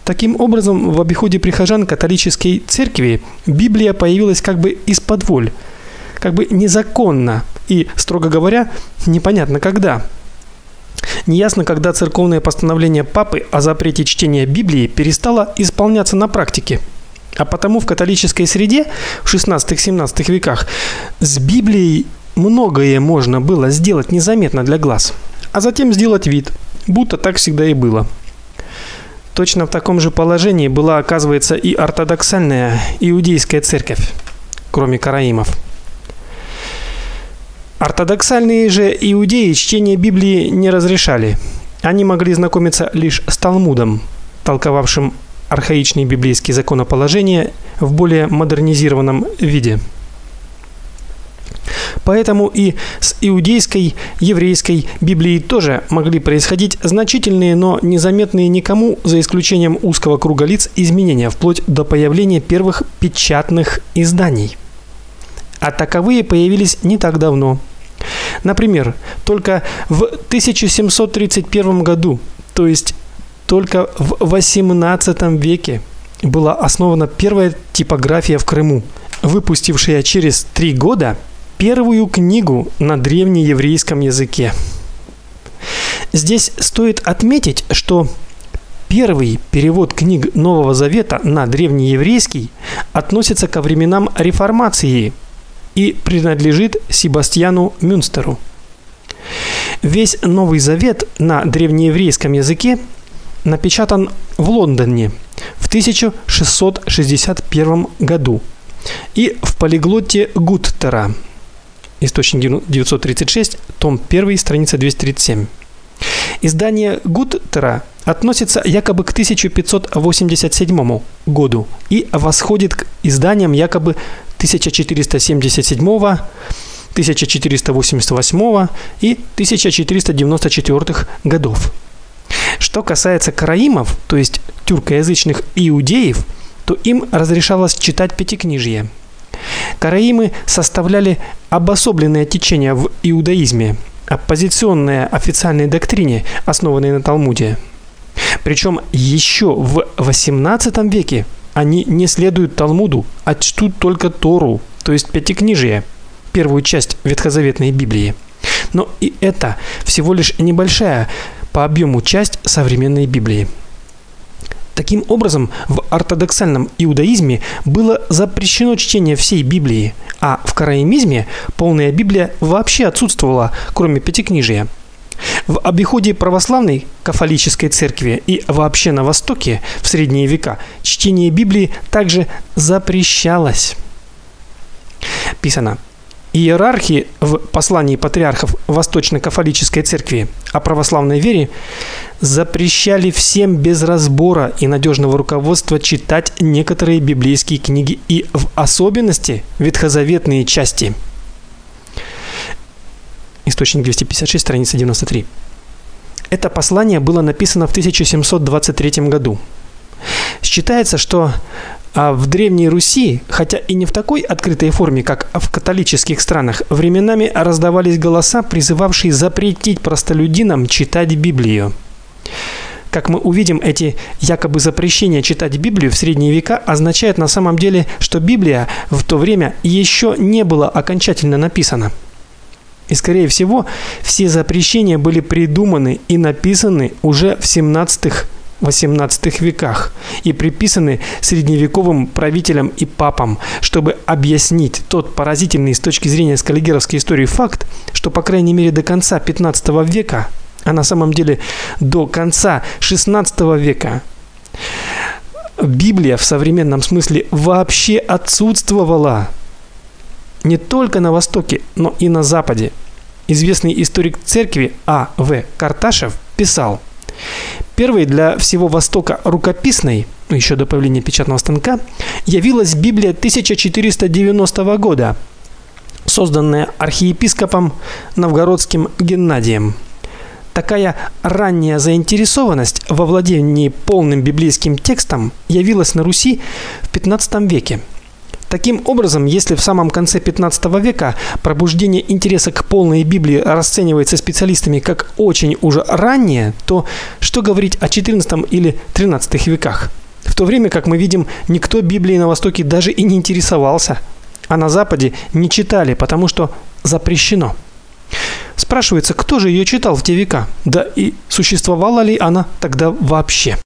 Таким образом, в обиходе прихожан католической церкви Библия появилась как бы исподволь, как бы незаконно и, строго говоря, непонятно когда. Неясно, когда церковное постановление папы о запрете чтения Библии перестало исполняться на практике. А потому в католической среде в XVI-XVII веках с Библией многое можно было сделать незаметно для глаз, а затем сделать вид, будто так всегда и было. Точно в таком же положении была, оказывается, и ортодоксальная иудейская церковь, кроме караимов. Ортодоксальные же иудеи чтение Библии не разрешали. Они могли знакомиться лишь с Талмудом, толковавшим архаичные библейские законоположения в более модернизированном виде. Поэтому и с иудейской, еврейской Библией тоже могли происходить значительные, но незаметные никому, за исключением узкого круга лиц, изменения, вплоть до появления первых печатных изданий. А таковые появились не так давно. Например, только в 1731 году, то есть только в XVIII веке, была основана первая типография в Крыму, выпустившая через 3 года первую книгу на древнееврейском языке. Здесь стоит отметить, что первый перевод книг Нового Завета на древнееврейский относится ко временам Реформации и принадлежит Себастьяну Мюнстеру. Весь Новый Завет на древнееврейском языке напечатан в Лондоне в 1661 году и в полиглотте Гуттера. Источник 936, том 1, страница 237. Издание Гуттера относится якобы к 1587 году и восходит к изданиям якобы 1477, 1488 и 1494 годов. Что касается караимов, то есть тюркоязычных иудеев, то им разрешалось читать пятикнижие. Караимы составляли обособленное течение в иудаизме, оппозиционное официальной доктрине, основанной на Талмуде. Причем еще в XVIII веке они не следуют Талмуду, а чтут только Тору, то есть пятикнижие, первую часть ветхозаветной Библии. Но и это всего лишь небольшая по объему часть современной Библии. Таким образом, в ортодоксальном иудаизме было запрещено чтение всей Библии, а в караимизме полная Библия вообще отсутствовала, кроме пятикнижия. В обиходе православной католической церкви и вообще на Востоке в средние века чтение Библии также запрещалось. Писано: иерархи в послании патриархов Восточно-католической церкви о православной вере запрещали всем без разбора и надежного руководства читать некоторые библейские книги и в особенности ветхозаветные части. Источник 256, страница 93. Это послание было написано в 1723 году. Считается, что в Древней Руси, хотя и не в такой открытой форме, как в католических странах, временами раздавались голоса, призывавшие запретить простолюдинам читать Библию. Как мы увидим, эти якобы запрещения читать Библию в средние века означают на самом деле, что Библия в то время еще не была окончательно написана. И, скорее всего, все запрещения были придуманы и написаны уже в 17-18 веках и приписаны средневековым правителям и папам, чтобы объяснить тот поразительный с точки зрения скаллигеровской истории факт, что, по крайней мере, до конца 15 века, а на самом деле до конца 16 века, Библия в современном смысле вообще отсутствовала. Не только на Востоке, но и на Западе. Известный историк церкви А.В. Карташев писал: первой для всего Востока рукописной, еще до появления печатного станка, явилась Библия 1490 года, созданная архиепископом Новгородским Геннадием. Такая ранняя заинтересованность во владении полным библейским текстом явилась на Руси в XV веке. Таким образом, если в самом конце 15 века пробуждение интереса к полной Библии расценивается специалистами как очень уже раннее, то что говорить о 14 или 13 веках? В то время, как мы видим, никто Библией на Востоке даже и не интересовался, а на Западе не читали, потому что запрещено. Спрашивается, кто же ее читал в те века? Да и существовала ли она тогда вообще?